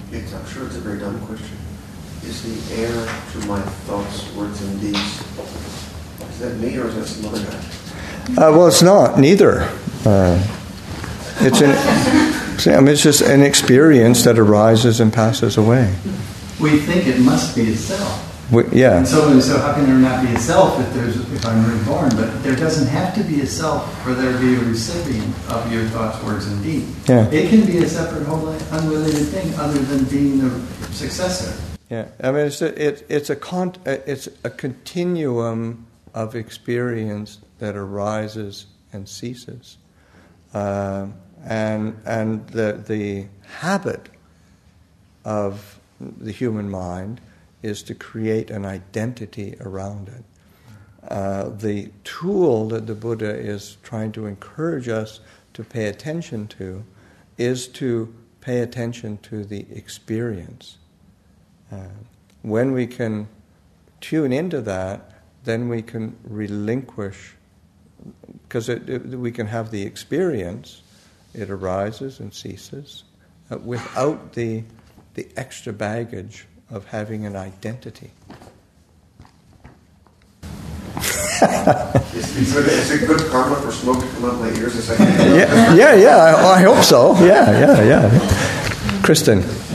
I'm sure it's a very dumb question. Is the heir to my thoughts, words, and deeds, is that me or is that some other guy? Well, it's not. Neither. It's just an experience that arises and passes away. We think it must be a self. Yeah. And so how can there not be a self if I'm reborn? But there doesn't have to be a self for there to be a recipient of your thoughts, words, and deeds. Yeah. It can be a separate, wholly unrelated thing other than being the successor. Yeah. I mean, it's a continuum of experience that arises and ceases, and the habit of the human mind is to create an identity around it. The tool that the Buddha is trying to encourage us to pay attention to is to pay attention to the experience. When we can tune into that, then we can relinquish, because we can have the experience, it arises and ceases, without the extra baggage of having an identity. Is it good karma for smoke to come out my ears a second? Yeah. I hope so. Yeah. Kristen.